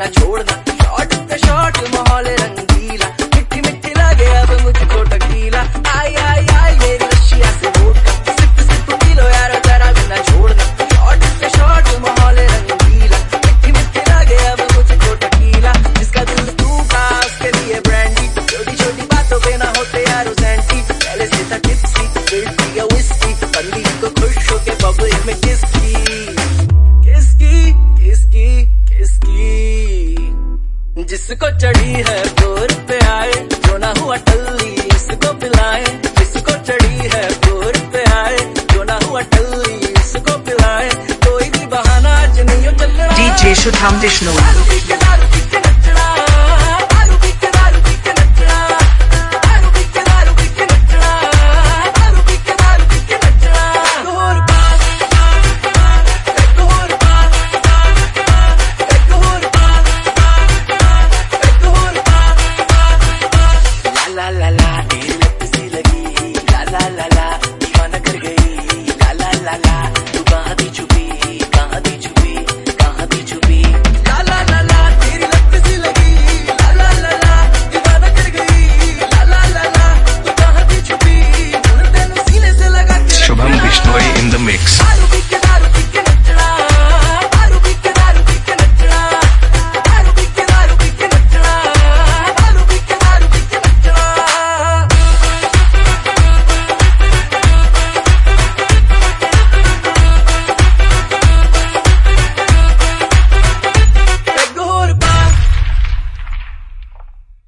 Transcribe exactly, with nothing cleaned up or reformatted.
ना छोड़ना, शॉट पे शॉट माहौल रंगीला, मिट्टी मिट्टी लगे अब मुझको टकीला, आई आई आई मेरी रशिया से वोट, सिप सिप पी लो यार जरा भी ना छोड़ना, शॉट पे शॉट माहौल रंगीला, मिट्टी मिट्टी लगे अब मुझको टकीला, जिसका दिल टूटा उसके लिए ब्रांडी, छोटी छोटी बातों पे ना होते यार सैंटी, पहले से था टिप्सी फिर पिया विस्की, बंदी को खुश होके बबल में किसकी किसकी किसकी किसकी, जिसको चढ़ी है बोर पे आए, जो ना हुआ टल्ली इसको पिलाए, जिसको चढ़ी है बोर पे आए, जो ना हुआ टल्ली इसको पिलाए, कोई भी बहाना आज नहीं हो चल रहा, डीजे शुद्धम विष्णु।